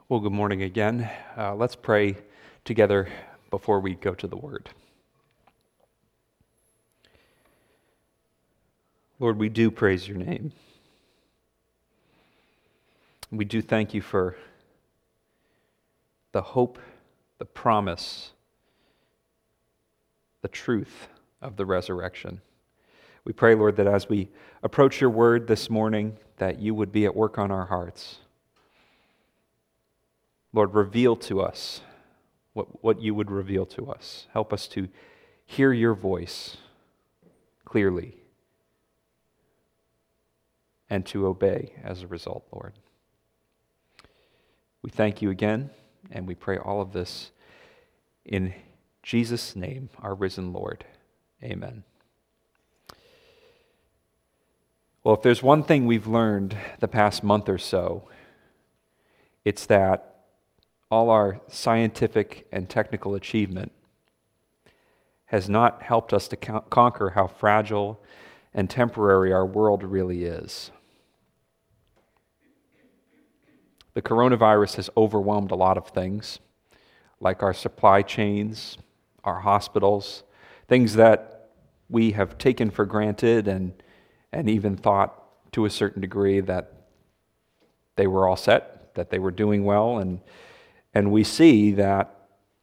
Well, good morning again. Let's pray together before we go to the Word. Lord, we do praise your name. We do thank you for the hope, the promise, the truth of the resurrection. We pray, Lord, that as we approach your Word this morning, that you would be at work on our hearts. Lord, reveal to us what you would reveal to us. Help us to hear your voice clearly and to obey as a result, Lord. We thank you again, and we pray all of this in Jesus' name, our risen Lord. Amen. Well, if there's one thing we've learned the past month or so, it's that all our scientific and technical achievement has not helped us to conquer how fragile and temporary our world really is. The coronavirus has overwhelmed a lot of things, like our supply chains, our hospitals, things that we have taken for granted and even thought to a certain degree that they were all set, that they were doing well, and we see that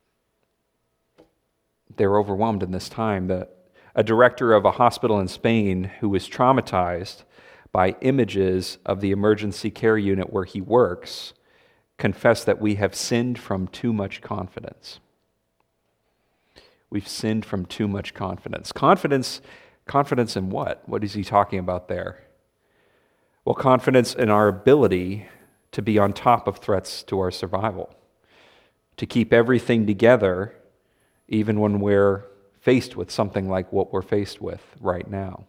they're overwhelmed in this time. A director of a hospital in Spain who was traumatized by images of the emergency care unit where he works confessed that we have sinned from too much confidence. We've sinned from too much confidence. Confidence in what? What is he talking about there? Well, confidence in our ability to be on top of threats to our survival, to keep everything together even when we're faced with something like what we're faced with right now.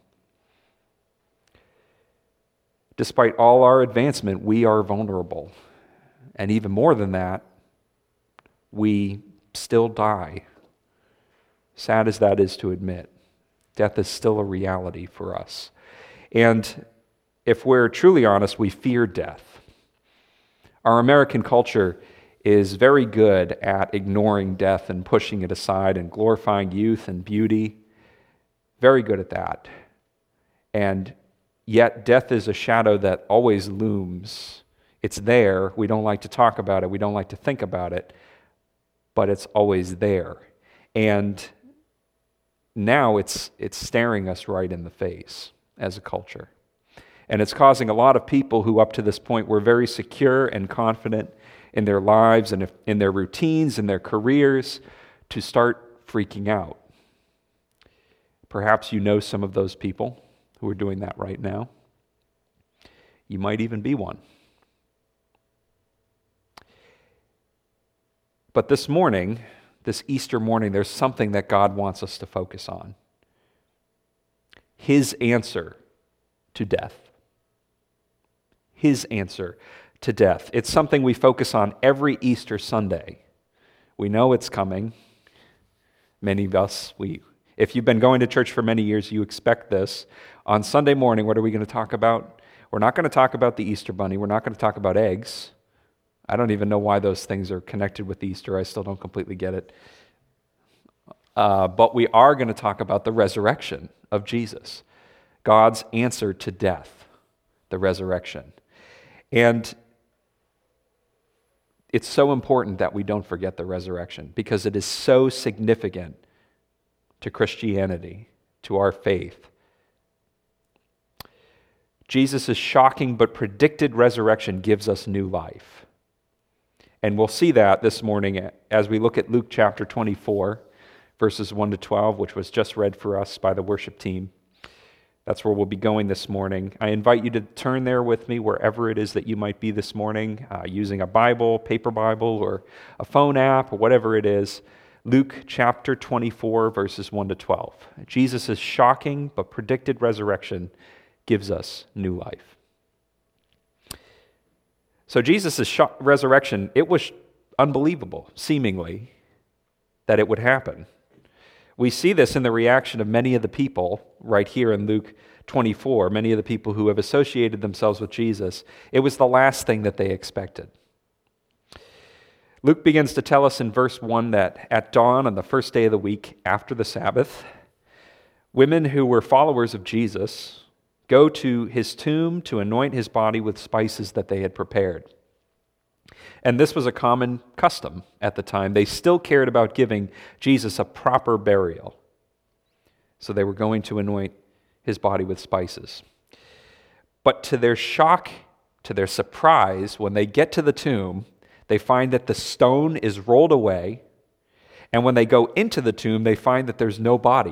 Despite all our advancement, we are vulnerable. And even more than that, we still die. Sad as that is to admit, death is still a reality for us. And if we're truly honest, we fear death. Our American culture is very good at ignoring death and pushing it aside and glorifying youth and beauty. Very good at that. And yet death is a shadow that always looms. It's there. We don't like to talk about it. We don't like to think about it. But it's always there. And now it's staring us right in the face as a culture. And it's causing a lot of people who up to this point were very secure and confident in their lives and in their routines and their careers to start freaking out. Perhaps you know some of those people who are doing that right now. You might even be one. But this morning, this Easter morning, there's something that God wants us to focus on. His answer to death. His answer to death. It's something we focus on every Easter Sunday. We know it's coming. Many of us, if you've been going to church for many years, you expect this. On Sunday morning, what are we going to talk about? We're not going to talk about the Easter bunny. We're not going to talk about eggs. I don't even know why those things are connected with Easter. I still don't completely get it. But we are going to talk about the resurrection of Jesus. God's answer to death, the resurrection. And it's so important that we don't forget the resurrection because it is so significant to Christianity, to our faith. Jesus' shocking but predicted resurrection gives us new life. And we'll see that this morning as we look at Luke chapter 24, verses 1 to 12, which was just read for us by the worship team. That's where we'll be going this morning. I invite you to turn there with me wherever it is that you might be this morning, using a Bible, paper Bible, or a phone app, or whatever it is. Luke chapter 24, verses 1 to 12. Jesus' shocking but predicted resurrection gives us new life. So Jesus' resurrection, it was unbelievable, seemingly, that it would happen. We see this in the reaction of many of the people right here in Luke 24, many of the people who have associated themselves with Jesus. It was the last thing that they expected. Luke begins to tell us in verse 1 that at dawn on the first day of the week after the Sabbath, women who were followers of Jesus go to his tomb to anoint his body with spices that they had prepared. And this was a common custom at the time. They still cared about giving Jesus a proper burial. So they were going to anoint his body with spices. But to their shock, to their surprise, when they get to the tomb, they find that the stone is rolled away. And when they go into the tomb, they find that there's no body.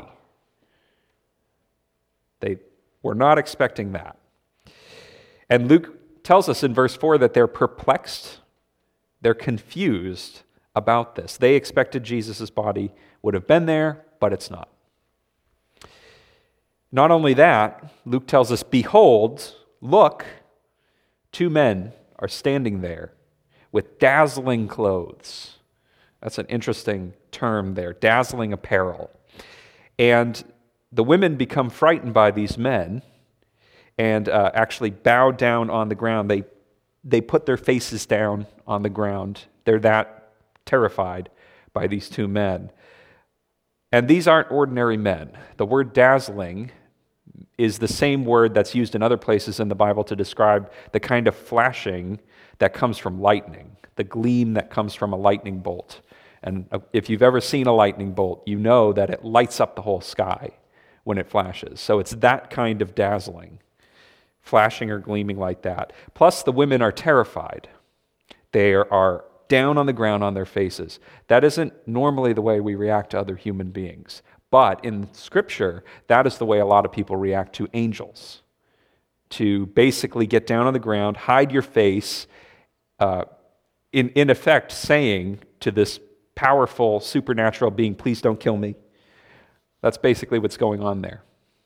They were not expecting that. And Luke tells us in verse 4 that they're perplexed. They're confused about this. They expected Jesus' body would have been there, but it's not. Not only that, Luke tells us, behold, look, two men are standing there with dazzling clothes. That's an interesting term there, dazzling apparel. And the women become frightened by these men and actually bow down on the ground. They put their faces down on the ground. They're that terrified by these two men. And these aren't ordinary men. The word dazzling is the same word that's used in other places in the Bible to describe the kind of flashing that comes from lightning, the gleam that comes from a lightning bolt. And if you've ever seen a lightning bolt, you know that it lights up the whole sky when it flashes. So it's that kind of dazzling, flashing or gleaming like that. Plus, the women are terrified. They are down on the ground on their faces. That isn't normally the way we react to other human beings. But in Scripture, that is the way a lot of people react to angels. To basically get down on the ground, hide your face, in effect saying to this powerful supernatural being, please don't kill me. That's basically what's going on there.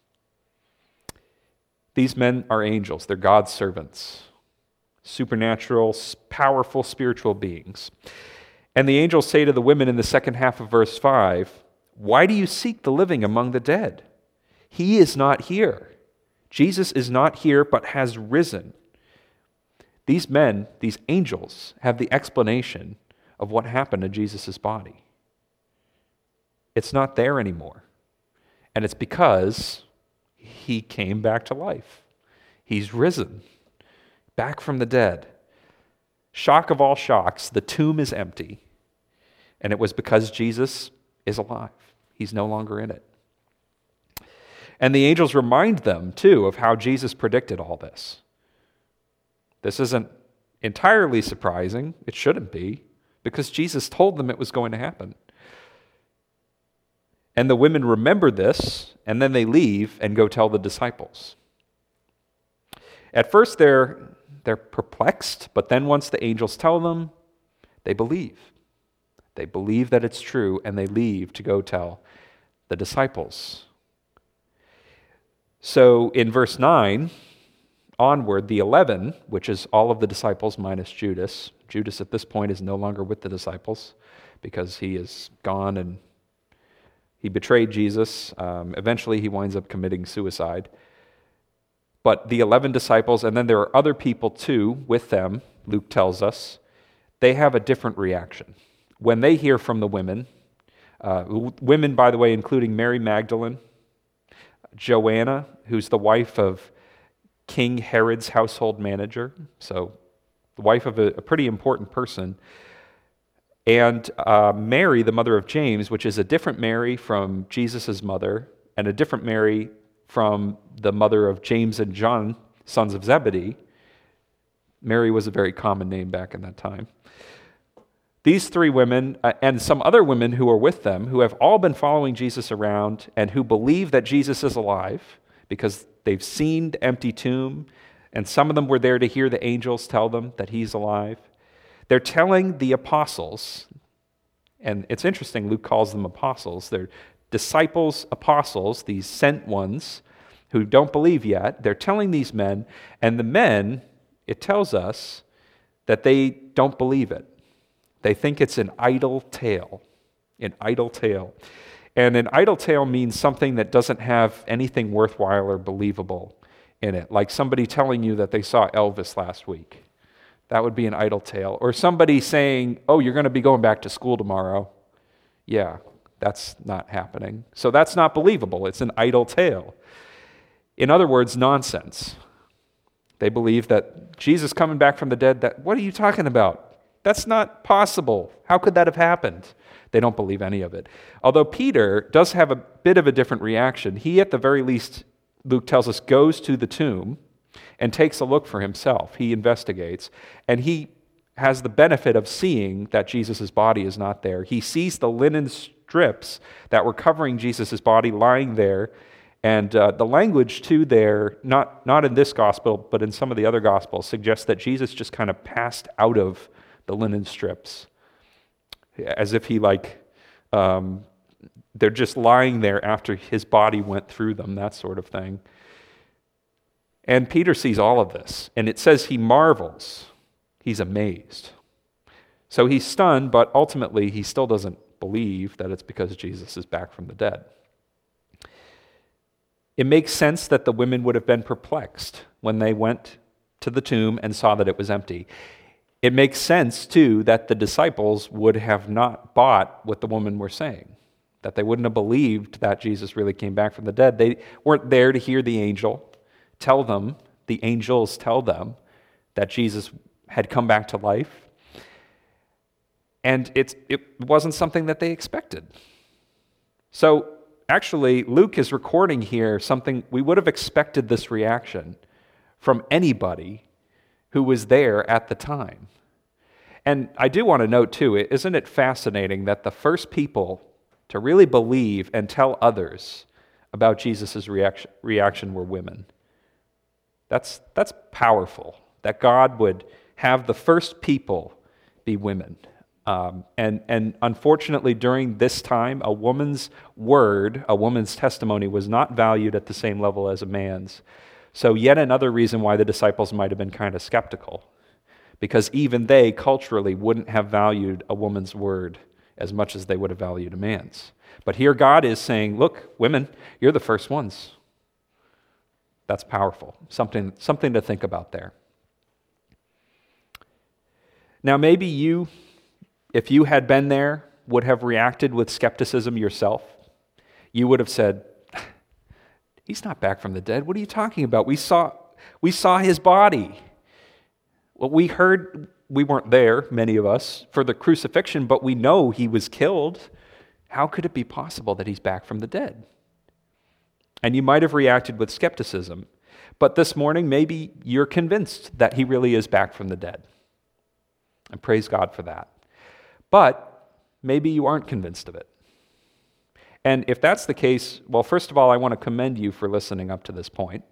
These men are angels. They're God's servants. Supernatural, powerful spiritual beings. And the angels say to the women in the second half of verse 5, why do you seek the living among the dead? He is not here. Jesus is not here, but has risen. These men, these angels, have the explanation of what happened to Jesus' body. It's not there anymore. And it's because he came back to life. He's risen, back from the dead. Shock of all shocks, the tomb is empty. And it was because Jesus is alive. He's no longer in it. And the angels remind them, too, of how Jesus predicted all this. This isn't entirely surprising. It shouldn't be, because Jesus told them it was going to happen. And the women remember this, and then they leave and go tell the disciples. At first, they're perplexed, but then once the angels tell them, they believe. They believe that it's true, and they leave to go tell the disciples. So in verse 9 onward, the 11, which is all of the disciples minus Judas. Judas at this point is no longer with the disciples because he is gone and he betrayed Jesus. Eventually, he winds up committing suicide. But the 11 disciples, and then there are other people too with them, Luke tells us, they have a different reaction. When they hear from the women, women, by the way, including Mary Magdalene, Joanna, who's the wife of King Herod's household manager, so the wife of a pretty important person, and Mary, the mother of James, which is a different Mary from Jesus' mother, and a different Mary from the mother of James and John, sons of Zebedee. Mary was a very common name back in that time. These three women, and some other women who are with them, who have all been following Jesus around and who believe that Jesus is alive because they've seen the empty tomb, and some of them were there to hear the angels tell them that he's alive. They're telling the apostles, and it's interesting, Luke calls them apostles. They're disciples, apostles, these sent ones who don't believe yet. They're telling these men, and the men, it tells us that they don't believe it. They think it's an idle tale, an idle tale. And an idle tale means something that doesn't have anything worthwhile or believable in it, like somebody telling you that they saw Elvis last week. That would be an idle tale. Or somebody saying, oh, you're going to be going back to school tomorrow. Yeah, that's not happening. So that's not believable. It's an idle tale. In other words, nonsense. They believe that Jesus coming back from the dead, what are you talking about? That's not possible. How could that have happened? They don't believe any of it. Although Peter does have a bit of a different reaction. He, at the very least, Luke tells us, goes to the tomb and takes a look for himself. He investigates, and he has the benefit of seeing that Jesus' body is not there. He sees the linen strips that were covering Jesus' body lying there, and the language too there, not in this gospel, but in some of the other gospels, suggests that Jesus just kind of passed out of the linen strips, as if he they're just lying there after his body went through them, that sort of thing. And Peter sees all of this, and it says he marvels. He's amazed. So he's stunned, but ultimately he still doesn't believe that it's because Jesus is back from the dead. It makes sense that the women would have been perplexed when they went to the tomb and saw that it was empty. It makes sense, too, that the disciples would have not bought what the women were saying, that they wouldn't have believed that Jesus really came back from the dead. They weren't there to hear the angels tell them that Jesus had come back to life. And it wasn't something that they expected. So actually, Luke is recording here something we would have expected this reaction from anybody who was there at the time. And I do want to note too, isn't it fascinating that the first people to really believe and tell others about Jesus' reaction were women? That's powerful, that God would have the first people be women. And unfortunately, during this time, a woman's word, a woman's testimony was not valued at the same level as a man's. So yet another reason why the disciples might have been kind of skeptical, because even they culturally wouldn't have valued a woman's word as much as they would have valued a man's. But here God is saying, look, women, you're the first ones. That's powerful. Something to think about there. Now, maybe you, if you had been there, would have reacted with skepticism yourself. You would have said, he's not back from the dead. What are you talking about? We saw his body. Well, we heard, we weren't there, many of us, for the crucifixion, but we know he was killed. How could it be possible that he's back from the dead? And you might have reacted with skepticism. But this morning, maybe you're convinced that he really is back from the dead. And praise God for that. But maybe you aren't convinced of it. And if that's the case, well, first of all, I want to commend you for listening up to this point.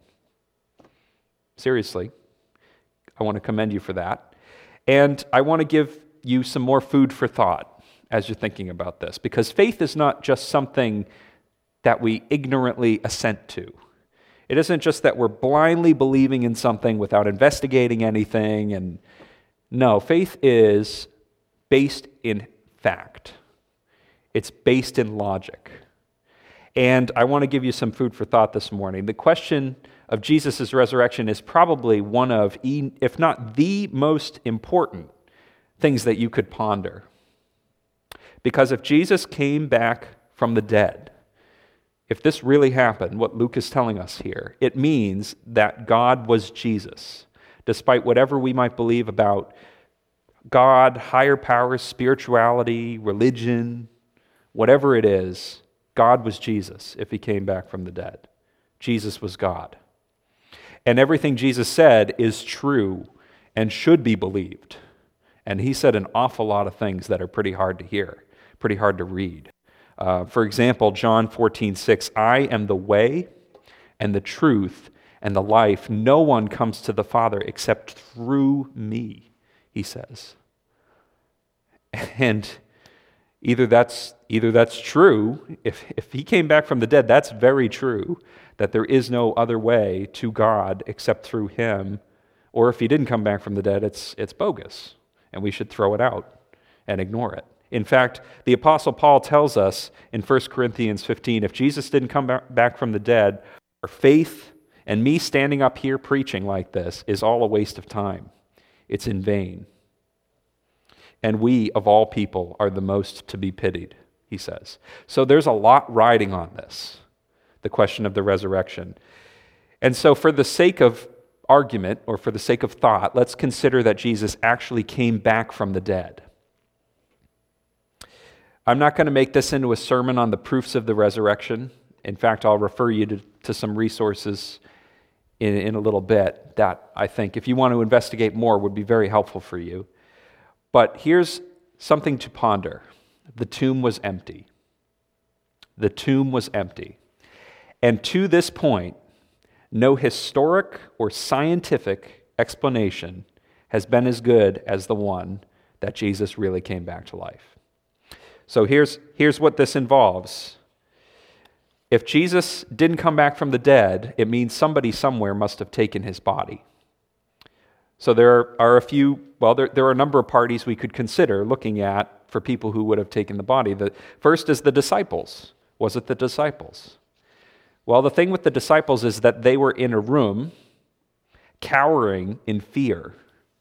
Seriously, I want to commend you for that. And I want to give you some more food for thought as you're thinking about this, because faith is not just something that we ignorantly assent to. It isn't just that we're blindly believing in something without investigating anything. And no, faith is based in fact. It's based in logic. And I want to give you some food for thought this morning. The question of Jesus' resurrection is probably one of, if not the most important things that you could ponder. Because if Jesus came back from the dead, if this really happened, what Luke is telling us here, it means that God was Jesus. Despite whatever we might believe about God, higher powers, spirituality, religion, whatever it is, God was Jesus if he came back from the dead. Jesus was God. And everything Jesus said is true and should be believed. And he said an awful lot of things that are pretty hard to hear, pretty hard to read. For example, John 14:6, I am the way and the truth and the life. No one comes to the Father except through me, he says. And either that's true, if he came back from the dead, that's very true, that there is no other way to God except through him, or if he didn't come back from the dead, it's bogus, and we should throw it out and ignore it. In fact, the Apostle Paul tells us in 1 Corinthians 15, if Jesus didn't come back from the dead, our faith and me standing up here preaching like this is all a waste of time. It's in vain. And we, of all people, are the most to be pitied, he says. So there's a lot riding on this, the question of the resurrection. And so for the sake of argument, or for the sake of thought, let's consider that Jesus actually came back from the dead. I'm not going to make this into a sermon on the proofs of the resurrection. In fact, I'll refer you to some resources in a little bit that I think, if you want to investigate more, would be very helpful for you. But here's something to ponder. The tomb was empty. The tomb was empty. And to this point, no historic or scientific explanation has been as good as the one that Jesus really came back to life. So here's what this involves. If Jesus didn't come back from the dead, it means somebody somewhere must have taken his body. So there are a number of parties we could consider looking at for people who would have taken the body. The first is the disciples. Was it the disciples? Well, the thing with the disciples is that they were in a room cowering in fear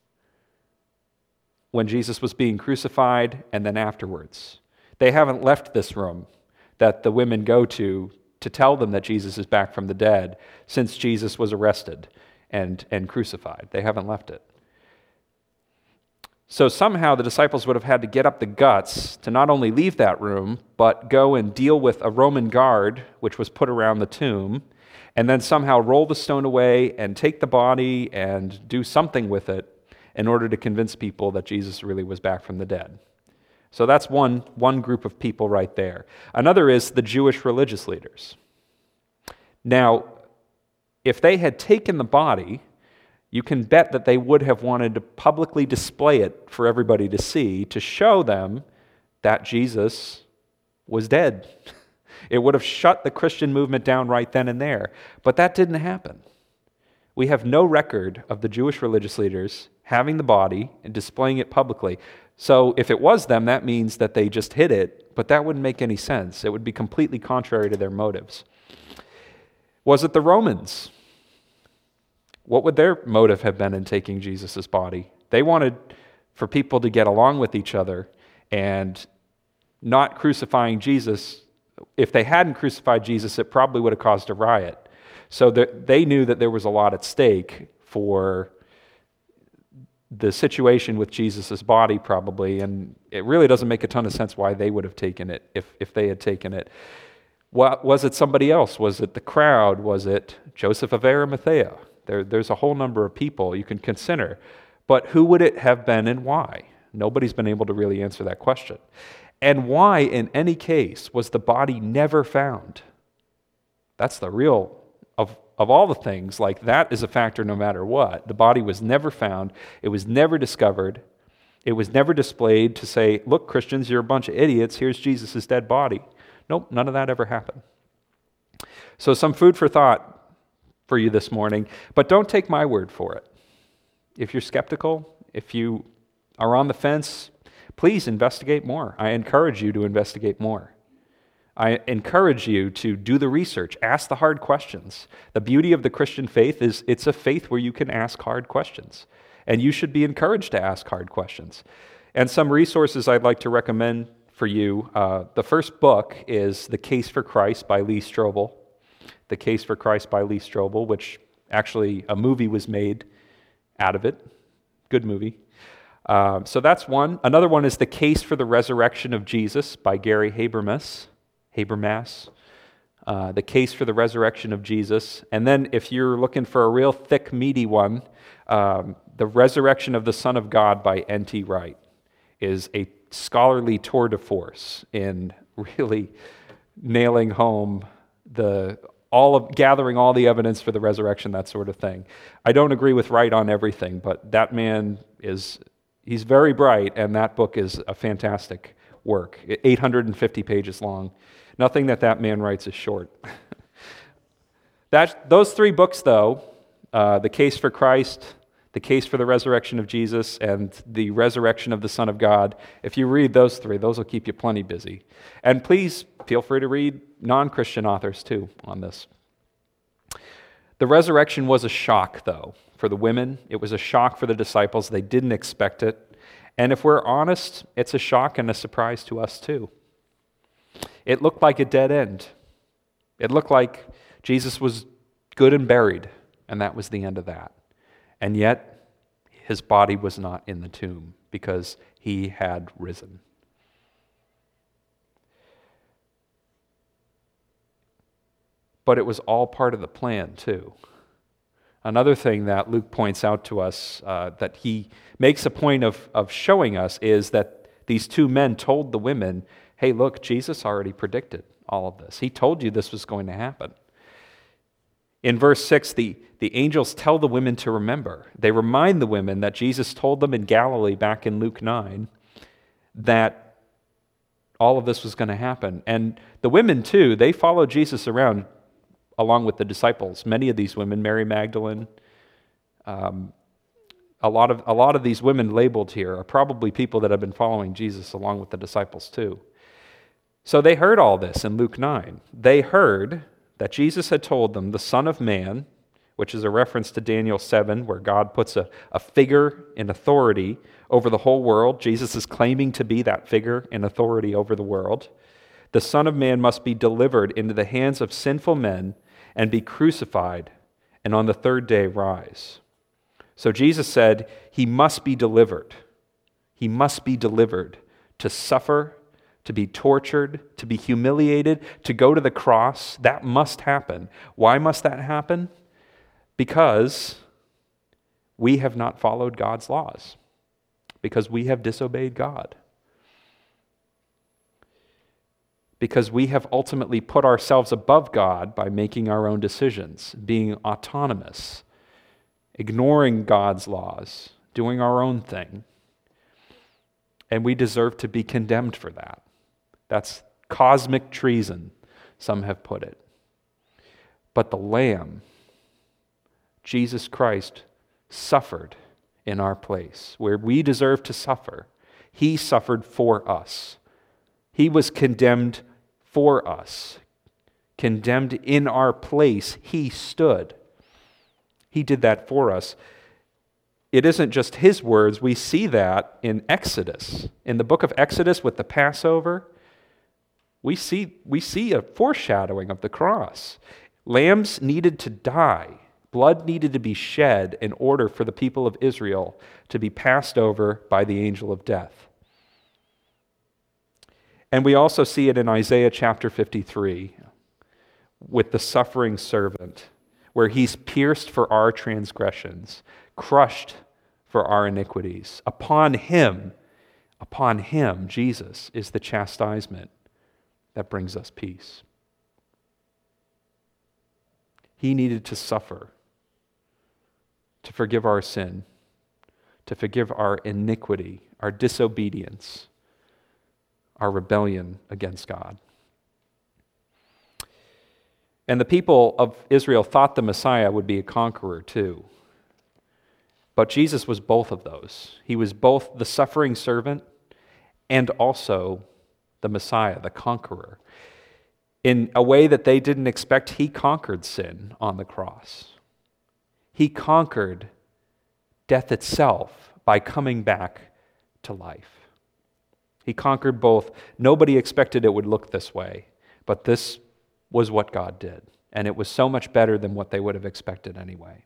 when Jesus was being crucified and then afterwards. They haven't left this room that the women go to tell them that Jesus is back from the dead since Jesus was arrested and crucified. They haven't left it. So somehow the disciples would have had to get up the guts to not only leave that room, but go and deal with a Roman guard, which was put around the tomb, and then somehow roll the stone away and take the body and do something with it in order to convince people that Jesus really was back from the dead. So that's one group of people right there. Another is the Jewish religious leaders. Now, if they had taken the body, you can bet that they would have wanted to publicly display it for everybody to see, to show them that Jesus was dead. It would have shut the Christian movement down right then and there. But that didn't happen. We have no record of the Jewish religious leaders having the body and displaying it publicly. So if it was them, that means that they just hid it, but that wouldn't make any sense. It would be completely contrary to their motives. Was it the Romans? What would their motive have been in taking Jesus' body? They wanted for people to get along with each other and not crucifying Jesus. If they hadn't crucified Jesus, it probably would have caused a riot. So they knew that there was a lot at stake for the situation with Jesus' body probably, and it really doesn't make a ton of sense why they would have taken it if they had taken it. Was it somebody else? Was it the crowd? Was it Joseph of Arimathea? There's a whole number of people you can consider. But who would it have been and why? Nobody's been able to really answer that question. And why, in any case, was the body never found? That's the real, of all the things, like that is a factor no matter what. The body was never found. It was never discovered. It was never displayed to say, look, Christians, you're a bunch of idiots. Here's Jesus' dead body. Nope, none of that ever happened. So some food for thought for you this morning, but don't take my word for it. If you're skeptical, if you are on the fence, please investigate more. I encourage you to investigate more. I encourage you to do the research, ask the hard questions. The beauty of the Christian faith is it's a faith where you can ask hard questions, and you should be encouraged to ask hard questions. And some resources I'd like to recommend for you. The first book is The Case for Christ by Lee Strobel. The Case for Christ by Lee Strobel, which actually a movie was made out of it. Good movie. So that's one. Another one is The Case for the Resurrection of Jesus by Gary Habermas. The Case for the Resurrection of Jesus. And then if you're looking for a real thick, meaty one, The Resurrection of the Son of God by N.T. Wright is a scholarly tour de force in really nailing home gathering all the evidence for the resurrection, that sort of thing. I don't agree with Wright on everything, but that man he's very bright, and that book is a fantastic work. 850 pages long. Nothing that man writes is short. Those three books, though, The Case for Christ, The Case for the Resurrection of Jesus, and The Resurrection of the Son of God, if you read those three, those will keep you plenty busy. And please feel free to read non-Christian authors, too, on this. The resurrection was a shock, though, for the women. It was a shock for the disciples. They didn't expect it. And if we're honest, it's a shock and a surprise to us too. It looked like a dead end. It looked like Jesus was good and buried, and that was the end of that. And yet, his body was not in the tomb because he had risen. But it was all part of the plan too. Another thing that Luke points out to us, that he makes a point of showing us, is that these two men told the women, hey, look, Jesus already predicted all of this. He told you this was going to happen. In verse 6, the angels tell the women to remember. They remind the women that Jesus told them in Galilee back in Luke 9 that all of this was going to happen. And the women too, they followed Jesus around along with the disciples. Many of these women, Mary Magdalene, a lot of these women labeled here are probably people that have been following Jesus along with the disciples too. So they heard all this in Luke 9. They heard that Jesus had told them the Son of Man, which is a reference to Daniel 7, where God puts a figure in authority over the whole world. Jesus is claiming to be that figure in authority over the world. The Son of Man must be delivered into the hands of sinful men and be crucified, and on the third day rise. So Jesus said he must be delivered. He must be delivered to suffer, to be tortured, to be humiliated, to go to the cross. That must happen. Why must that happen? Because we have not followed God's laws. Because we have disobeyed God. Because we have ultimately put ourselves above God by making our own decisions, being autonomous, ignoring God's laws, doing our own thing. And we deserve to be condemned for that. That's cosmic treason, some have put it. But the Lamb, Jesus Christ, suffered in our place, where we deserve to suffer. He suffered for us. He was condemned for us. Condemned in our place, he stood. He did that for us. It isn't just his words. We see that in Exodus. In the book of Exodus with the Passover, we see a foreshadowing of the cross. Lambs needed to die. Blood needed to be shed in order for the people of Israel to be passed over by the angel of death. And we also see it in Isaiah chapter 53 with the suffering servant, where he's pierced for our transgressions, crushed for our iniquities. Upon him, Jesus, is the chastisement that brings us peace. He needed to suffer to forgive our sin, to forgive our iniquity, our disobedience, our rebellion against God. And the people of Israel thought the Messiah would be a conqueror too. But Jesus was both of those. He was both the suffering servant and also the Messiah, the conqueror. In a way that they didn't expect, he conquered sin on the cross. He conquered death itself by coming back to life. He conquered both. Nobody expected it would look this way, but this was what God did. And it was so much better than what they would have expected anyway.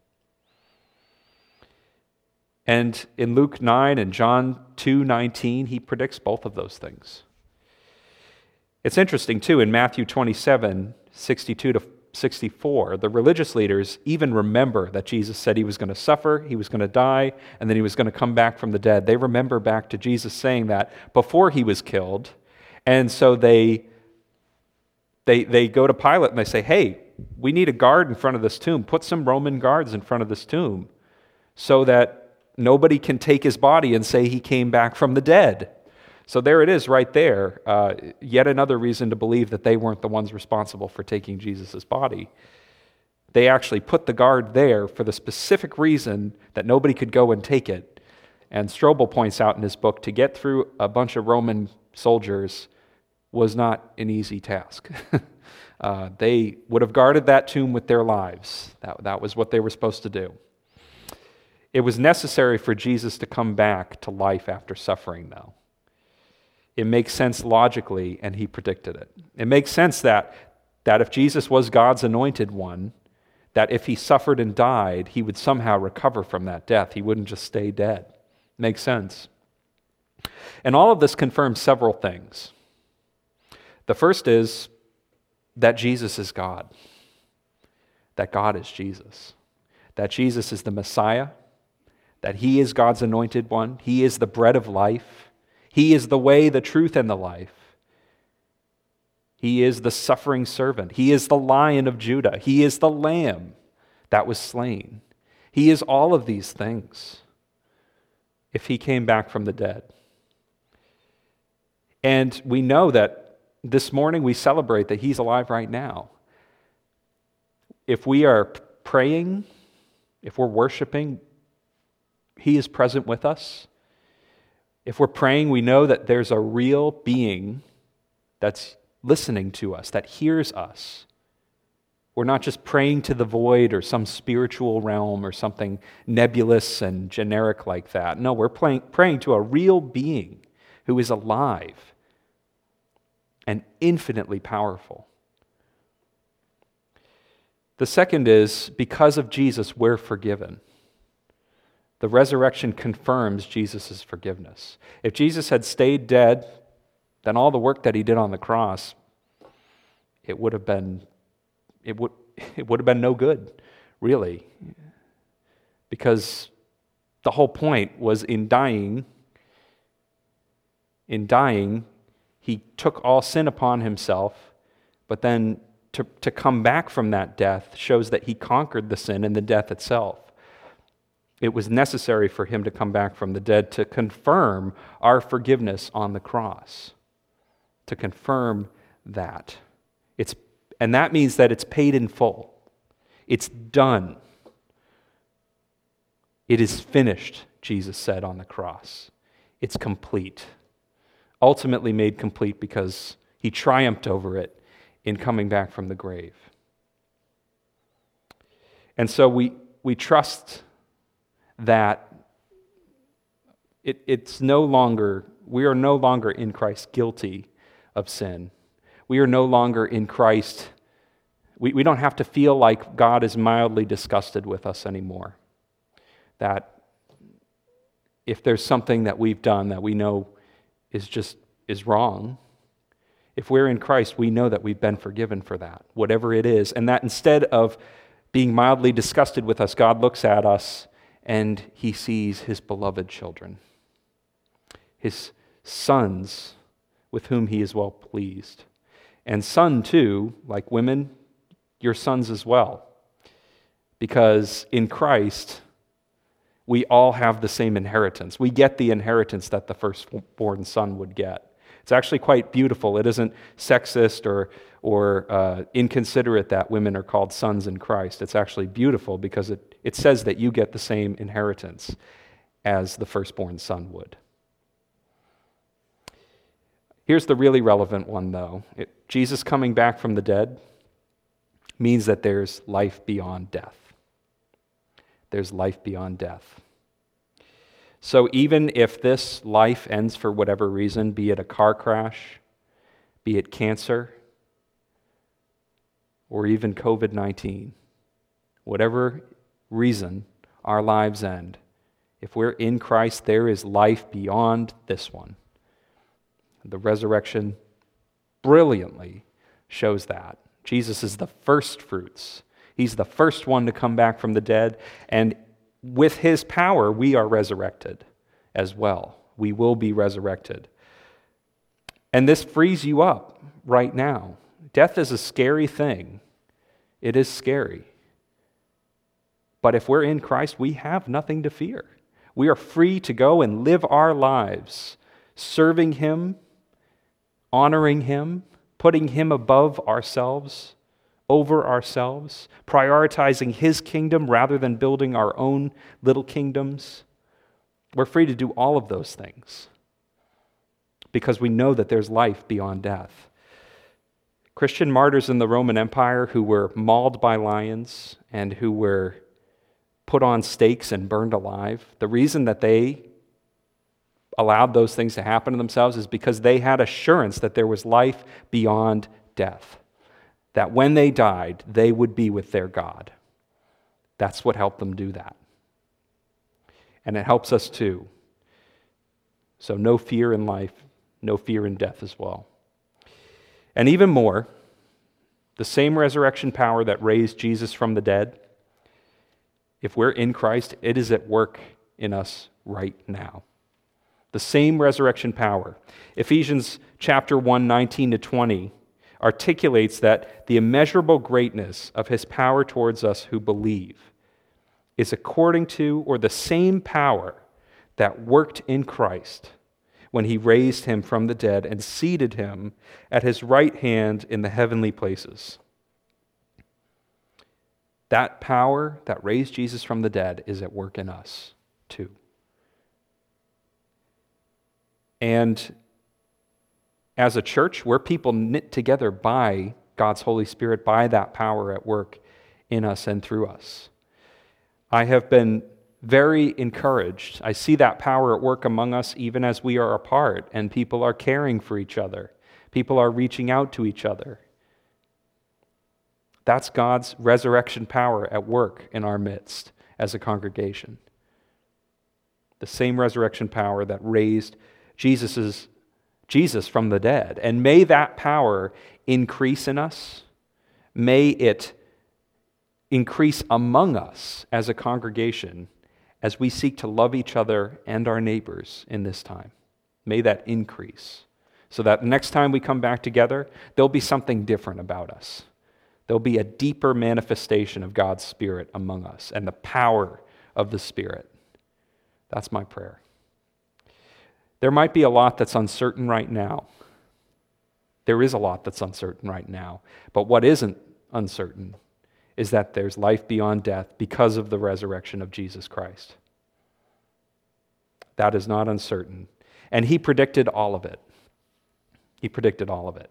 And in Luke 9 and John 2:19, he predicts both of those things. It's interesting, too, in Matthew 27, 62 to 64, the religious leaders even remember that Jesus said he was going to suffer, he was going to die, and then he was going to come back from the dead. They remember back to Jesus saying that before he was killed. And so they go to Pilate and they say, hey, we need a guard in front of this tomb. Put some Roman guards in front of this tomb so that nobody can take his body and say he came back from the dead. So there it is right there. Yet another reason to believe that they weren't the ones responsible for taking Jesus' body. They actually put the guard there for the specific reason that nobody could go and take it. And Strobel points out in his book, to get through a bunch of Roman soldiers was not an easy task. They would have guarded that tomb with their lives. That was what they were supposed to do. It was necessary for Jesus to come back to life after suffering, though. It makes sense logically, and he predicted it. It makes sense that if Jesus was God's anointed one, that if he suffered and died, he would somehow recover from that death. He wouldn't just stay dead. Makes sense. And all of this confirms several things. The first is that Jesus is God, that God is Jesus, that Jesus is the Messiah, that he is God's anointed one, he is the bread of life, he is the way, the truth, and the life. He is the suffering servant. He is the Lion of Judah. He is the Lamb that was slain. He is all of these things if he came back from the dead. And we know that this morning we celebrate that he's alive right now. If we are praying, if we're worshiping, he is present with us. If we're praying, we know that there's a real being that's listening to us, that hears us. We're not just praying to the void or some spiritual realm or something nebulous and generic like that. No, we're praying to a real being who is alive and infinitely powerful. The second is, because of Jesus, we're forgiven. The resurrection confirms Jesus' forgiveness. If Jesus had stayed dead, then all the work that he did on the cross, it would have been no good, really. Because the whole point was in dying, he took all sin upon himself, but then to come back from that death shows that he conquered the sin and the death itself. It was necessary for him to come back from the dead to confirm our forgiveness on the cross, to confirm that. And that means that it's paid in full. It's done. It is finished, Jesus said on the cross. It's complete. Ultimately made complete because he triumphed over it in coming back from the grave. And so we trust that we are no longer in Christ guilty of sin. We are no longer in Christ. We don't have to feel like God is mildly disgusted with us anymore. That if there's something that we've done that we know is wrong, if we're in Christ, we know that we've been forgiven for that, whatever it is. And that instead of being mildly disgusted with us, God looks at us and he sees his beloved children, his sons with whom he is well pleased. And son too, like women, your sons as well. Because in Christ, we all have the same inheritance. We get the inheritance that the firstborn son would get. It's actually quite beautiful. It isn't sexist or inconsiderate that women are called sons in Christ. It's actually beautiful because it says that you get the same inheritance as the firstborn son would. Here's the really relevant one, though. Jesus coming back from the dead means that there's life beyond death. There's life beyond death. So even if this life ends for whatever reason, be it a car crash, be it cancer, or even COVID-19, whatever reason our lives end, if we're in Christ, there is life beyond this one. The resurrection brilliantly shows that. Jesus is the first fruits. He's the first one to come back from the dead, and with his power, we are resurrected as well. We will be resurrected. And this frees you up right now. Death is a scary thing. It is scary. But if we're in Christ, we have nothing to fear. We are free to go and live our lives serving him, honoring him, putting him above ourselves, over ourselves, prioritizing his kingdom rather than building our own little kingdoms. We're free to do all of those things because we know that there's life beyond death. Christian martyrs in the Roman Empire who were mauled by lions and who were put on stakes and burned alive, the reason that they allowed those things to happen to themselves is because they had assurance that there was life beyond death, that when they died, they would be with their God. That's what helped them do that. And it helps us too. So no fear in life, no fear in death as well. And even more, the same resurrection power that raised Jesus from the dead, if we're in Christ, it is at work in us right now. The same resurrection power. Ephesians chapter 1, 19 to 20 articulates that the immeasurable greatness of his power towards us who believe is according to, or the same power that worked in Christ when he raised him from the dead and seated him at his right hand in the heavenly places. That power that raised Jesus from the dead is at work in us too. And as a church, we're people knit together by God's Holy Spirit, by that power at work in us and through us. I have been very encouraged. I see that power at work among us even as we are apart, and people are caring for each other. People are reaching out to each other. That's God's resurrection power at work in our midst as a congregation. The same resurrection power that raised Jesus from the dead. And may that power increase in us. May it increase among us as a congregation as we seek to love each other and our neighbors in this time. May that increase so that next time we come back together, there'll be something different about us. There'll be a deeper manifestation of God's Spirit among us and the power of the Spirit. That's my prayer. There might be a lot that's uncertain right now. There is a lot that's uncertain right now. But what isn't uncertain is that there's life beyond death because of the resurrection of Jesus Christ. That is not uncertain. And he predicted all of it. He predicted all of it.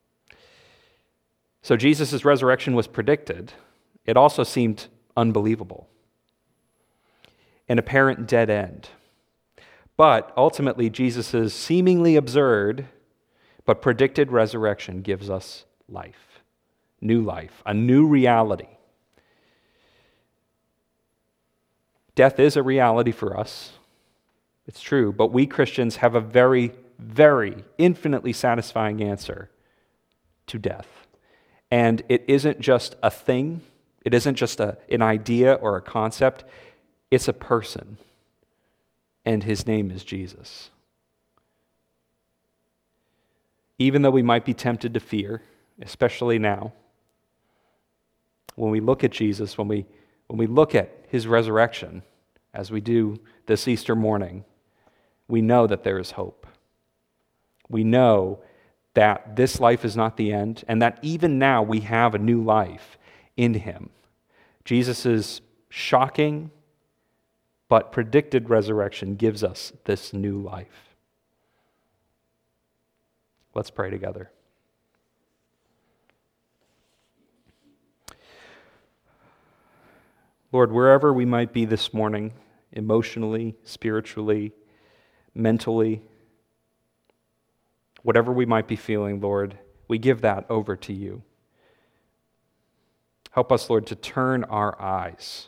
So Jesus' resurrection was predicted. It also seemed unbelievable. An apparent dead end. But ultimately, Jesus' seemingly absurd but predicted resurrection gives us life, a new reality. Death is a reality for us. It's true, but we Christians have a very, very infinitely satisfying answer to death. And it isn't just a thing. It isn't just an idea or a concept. It's a person. And his name is Jesus. Even though we might be tempted to fear, especially now, when we look at Jesus, when we look at his resurrection, as we do this Easter morning, we know that there is hope. We know that this life is not the end, and that even now we have a new life in him. Jesus' shocking but predicted resurrection gives us this new life. Let's pray together. Lord, wherever we might be this morning, emotionally, spiritually, mentally, whatever we might be feeling, Lord, we give that over to you. Help us, Lord, to turn our eyes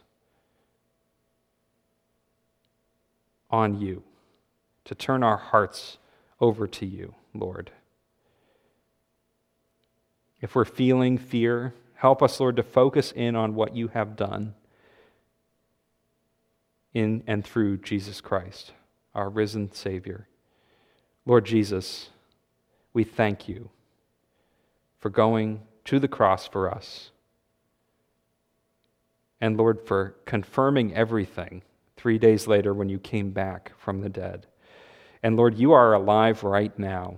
on you, to turn our hearts over to you, Lord. If we're feeling fear, help us, Lord, to focus in on what you have done in and through Jesus Christ, our risen Savior. Lord Jesus, we thank you for going to the cross for us. And Lord, for confirming everything 3 days later when you came back from the dead. And Lord, you are alive right now.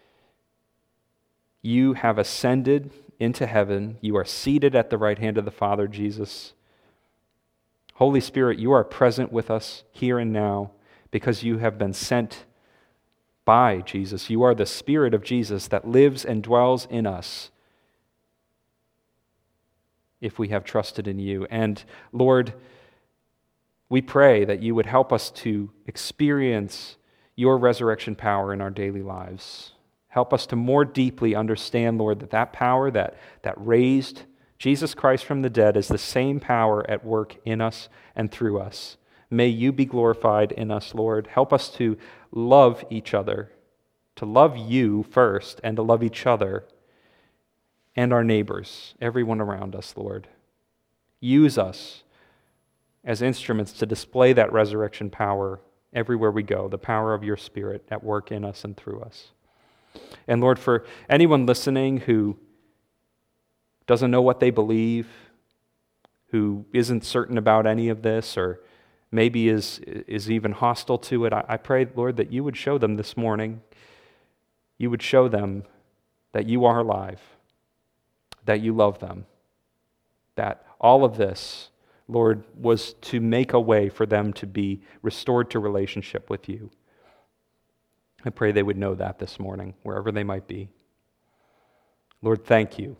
You have ascended into heaven. You are seated at the right hand of the Father, Jesus. Holy Spirit, you are present with us here and now because you have been sent by Jesus. You are the Spirit of Jesus that lives and dwells in us if we have trusted in you. And Lord, We pray that you would help us to experience your resurrection power in our daily lives. Help us to more deeply understand, Lord, that power that raised Jesus Christ from the dead is the same power at work in us and through us. May you be glorified in us, Lord. Help us to love each other, to love you first, and to love each other and our neighbors, everyone around us, Lord. Use us as instruments to display that resurrection power everywhere we go, the power of your Spirit at work in us and through us. And Lord, for anyone listening who doesn't know what they believe, who isn't certain about any of this, or maybe is even hostile to it, I pray, Lord, that you would show them this morning. You would show them that you are alive, that you love them, that all of this, Lord, was to make a way for them to be restored to relationship with you. I pray they would know that this morning, wherever they might be. Lord, thank you.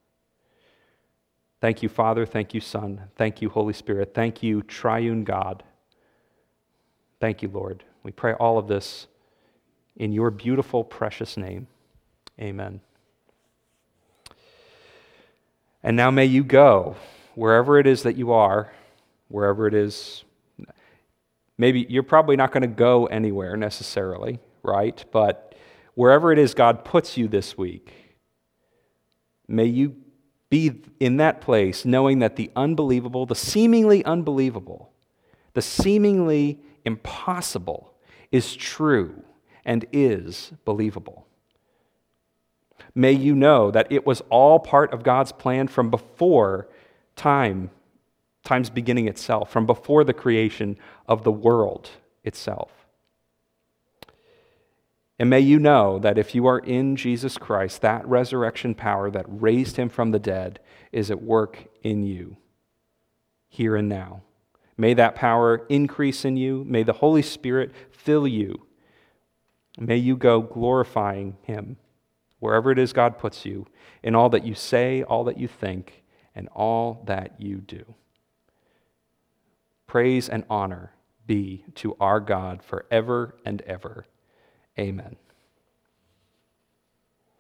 Thank you, Father. Thank you, Son. Thank you, Holy Spirit. Thank you, triune God. Thank you, Lord. We pray all of this in your beautiful, precious name. Amen. And now may you go, wherever it is that you are, wherever it is. Maybe you're probably not going to go anywhere necessarily, right? But wherever it is God puts you this week, may you be in that place knowing that the unbelievable, the seemingly unbelievable, the seemingly impossible is true and is believable. May you know that it was all part of God's plan from before time's beginning itself, from before the creation of the world itself. And may you know that if you are in Jesus Christ, that resurrection power that raised him from the dead is at work in you, here and now. May that power increase in you. May the Holy Spirit fill you. May you go glorifying him wherever it is God puts you, in all that you say, all that you think, and all that you do. Praise and honor be to our God forever and ever. Amen.